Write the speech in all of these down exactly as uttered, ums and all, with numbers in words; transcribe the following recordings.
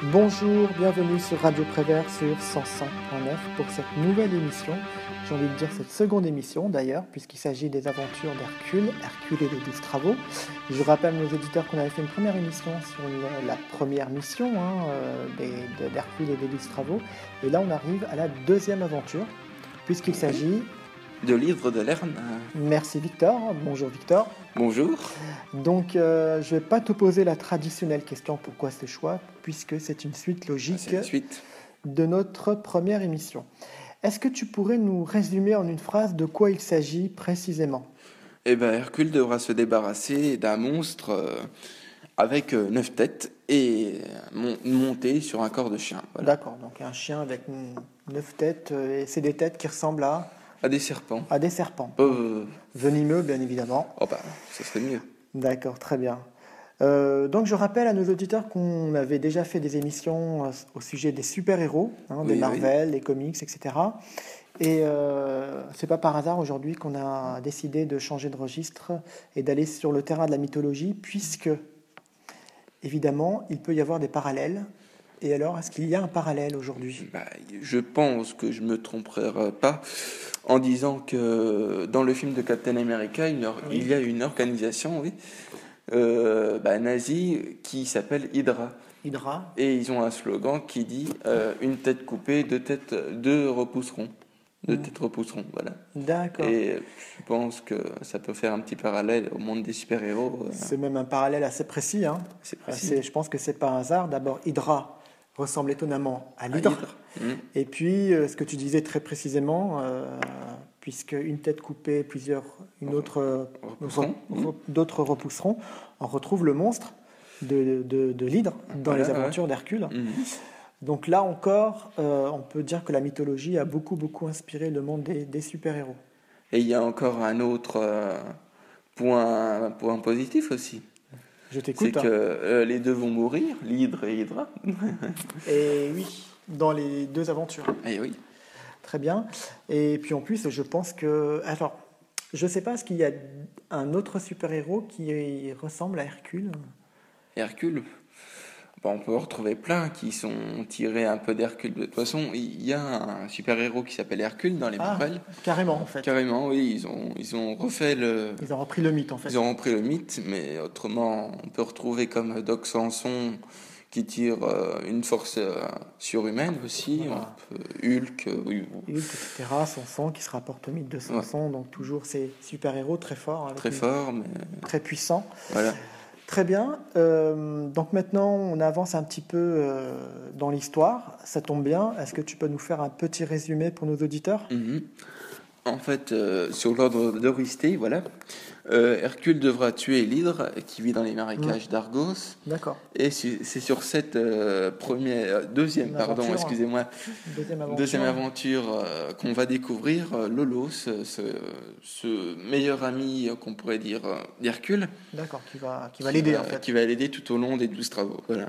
Bonjour, bienvenue sur Radio Prévert sur cent cinq point neuf pour cette nouvelle émission. J'ai envie de dire cette seconde émission d'ailleurs, puisqu'il s'agit des aventures d'Hercule, Hercule et les douze travaux. Je rappelle à nos auditeurs qu'on avait fait une première émission sur le- la première mission hein, euh, des- de- d'Hercule et des douze travaux. Et là, on arrive à la deuxième aventure, puisqu'il s'agit... De livre de Lerne. Merci Victor, bonjour Victor. Bonjour. Donc, euh, je ne vais pas te poser la traditionnelle question pourquoi ce choix, puisque c'est une suite logique C'est la suite. de notre première émission. Est-ce que tu pourrais nous résumer en une phrase de quoi il s'agit précisément ? Eh ben, Hercule devra se débarrasser d'un monstre euh, avec euh, neuf têtes et mon- monter sur un corps de chien. Voilà. D'accord, donc un chien avec mm, neuf têtes, euh, et c'est des têtes qui ressemblent à, À des serpents. à des serpents. Euh, Venimeux, bien évidemment. oh bah, ça serait mieux. D'accord, très bien. Euh, donc je rappelle à nos auditeurs qu'on avait déjà fait des émissions euh, au sujet des super-héros, hein, des Oui, Marvel, des comics, et cetera. Et euh, c'est pas par hasard aujourd'hui qu'on a décidé de changer de registre et d'aller sur le terrain de la mythologie, puisque évidemment il peut y avoir des parallèles. Et alors, est-ce qu'il y a un parallèle aujourd'hui ? Bah, je pense que je me tromperai pas en disant que dans le film de Captain America, il, or- Oui. il y a une organisation, oui, euh, bah, nazie qui s'appelle Hydra. Hydra ? Et ils ont un slogan qui dit euh, une tête coupée, deux têtes, deux repousseront. Deux Mm. têtes repousseront, voilà. D'accord. Et je pense que ça peut faire un petit parallèle au monde des super-héros. euh, C'est même un parallèle assez précis. Hein. c'est Euh, précis. c'est- je pense que c'est pas un hasard. D'abord, Hydra ressemble étonnamment à À l'hydre. Hydre. Mm. Et puis, euh, ce que tu disais très précisément, euh, puisque une tête coupée, plusieurs, une autre, euh, Repousseront. re- re- d'autres repousseront, on retrouve le monstre de, de, de l'hydre dans Voilà, les aventures d'Hercule. Mhm. Donc là encore, euh, on peut dire que la mythologie a beaucoup, beaucoup inspiré le monde des, des super-héros. Et il y a encore un autre euh, point, point positif aussi. Je C'est t'écoute. que hein. euh, les deux vont mourir, l'hydre et Hydra. Et oui, dans les deux aventures. Et oui. Très bien. Et puis en plus, je pense que... Alors, je ne sais pas, est-ce qu'il y a un autre super-héros qui ressemble à Hercule ? Hercule, bon, on peut en retrouver plein qui sont tirés un peu d'Hercule. De toute façon, il y a un super-héros qui s'appelle Hercule dans les Ah, Marvel. carrément, en fait. Carrément, oui, ils ont, ils ont refait le... Ils ont repris le mythe, en fait. Ils ont repris le mythe, mais autrement, on peut retrouver comme Doc Samson qui tire euh, une force euh, surhumaine aussi. Voilà. On peut, Hulk, euh, oui, Hulk, et cetera. Samson qui se rapporte au mythe de Samson. Donc toujours ces super-héros très forts. avec très une- fort, mais Très puissants. voilà. Très bien. Euh, donc maintenant, on avance un petit peu euh, dans l'histoire. Ça tombe bien. Est-ce que tu peux nous faire un petit résumé pour nos auditeurs ? Mhm. En fait, euh, sur l'ordre d'Eurysthée, voilà, euh, Hercule devra tuer l'hydre qui vit dans les marécages d'Argos. D'accord. Et su- c'est sur cette euh, première, euh, deuxième, Une pardon, aventure. excusez-moi, Deuxième aventure. deuxième aventure euh, qu'on va découvrir euh, Lolo, ce, ce, ce meilleur ami euh, qu'on pourrait dire euh, d'Hercule, D'accord, qui va, qui va l'aider euh, en fait. qui va l'aider tout au long des douze travaux. Voilà.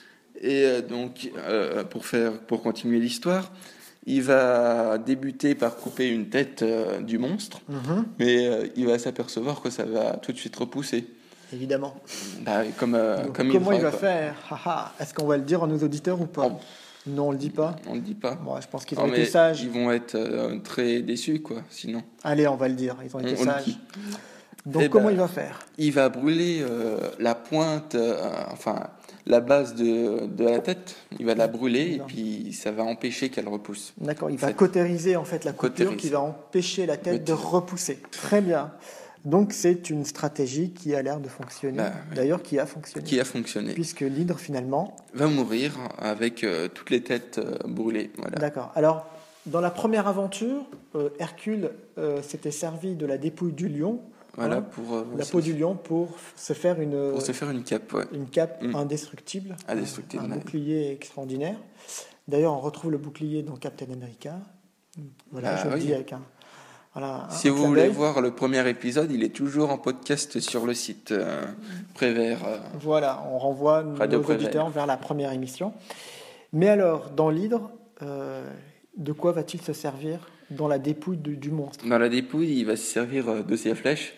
Et euh, donc, euh, pour faire, pour continuer l'histoire, il va débuter par couper une tête euh, du monstre, Mhm, mais euh, il va s'apercevoir que ça va tout de suite repousser. évidemment. Bah, comme euh, Donc, comme comment Hydra, il va quoi. faire Haha. Est-ce qu'on va le dire à nos auditeurs ou pas Oh. Non, on le dit pas. On ne dit pas. Bon, je pense qu'ils Non, ont été mais sages. Ils vont être euh, très déçus, quoi, sinon. Allez, on va le dire. Ils ont On- été on le sages. dit. Donc, Eh comment ben, il va faire Il va brûler euh, la pointe, euh, enfin, la base de, de la tête. Il va la brûler et Non. puis ça va empêcher qu'elle repousse. D'accord, il en va fait, cautériser en fait la coupure cautériser. qui va empêcher la tête de Cautériser. repousser. Très bien. Donc, c'est une stratégie qui a l'air de fonctionner. Bah, oui. D'ailleurs, qui a fonctionné. Qui a fonctionné. Puisque l'hydre, finalement. Va mourir avec euh, toutes les têtes euh, brûlées. Voilà. D'accord. Alors, dans la première aventure, euh, Hercule euh, s'était servi de la dépouille du lion. Voilà hein, pour, euh, la se- peau du lion pour se faire une, pour se faire une cape. Ouais. une cape Mm. indestructible, Indestructible, un, un ouais. bouclier extraordinaire. D'ailleurs, on retrouve le bouclier dans Captain America. Voilà, Ah, je le oui. dis avec un. Voilà, Si un vous clin voulez d'œil. voir le premier épisode, il est toujours en podcast sur le site euh, Prévert. euh, Voilà, on renvoie Radio nos Prévert. auditeurs vers la première émission. Mais alors, dans l'hydre, euh, de quoi va-t-il se servir dans la dépouille du, du monstre? Dans la dépouille, il va se servir euh, de ses flèches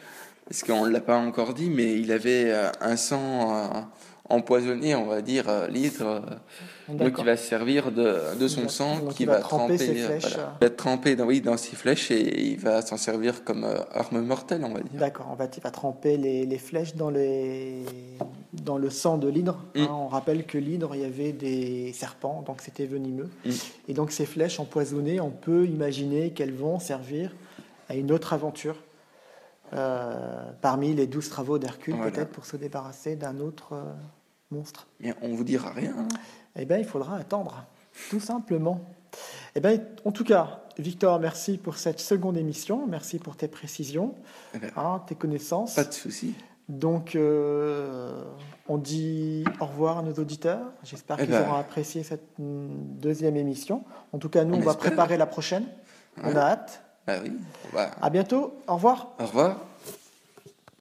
parce qu'on ne l'a pas encore dit, mais il avait euh, un sang euh, empoisonné, on va dire, euh, l'hydre. Euh, donc il va se servir de, de son va, sang qui va, va tremper, ses flèches. Voilà. Il va tremper dans, oui, dans ses flèches et il va s'en servir comme euh, arme mortelle, on va dire. D'accord, en fait, il va tremper les, les flèches dans, les, dans le sang de l'hydre. Mm. Hein, on rappelle que l'hydre, il y avait des serpents, donc c'était venimeux. Mm. Et donc ces flèches empoisonnées, on peut imaginer qu'elles vont servir à une autre aventure. Euh, parmi les douze travaux d'Hercule, voilà. Peut-être pour se débarrasser d'un autre euh, monstre. Mais on vous dira rien. Hein. Eh bien, il faudra attendre, tout simplement. Eh bien, en tout cas, Victor, merci pour cette seconde émission. Merci pour tes précisions, eh bien, hein, tes connaissances. Pas de souci. Donc, euh, on dit au revoir à nos auditeurs. J'espère eh qu'ils ben, auront apprécié cette deuxième émission. En tout cas, nous, on, on va espère. préparer la prochaine. Ouais. On a hâte. Ah oui. Bah. À bientôt. Au revoir. Au revoir.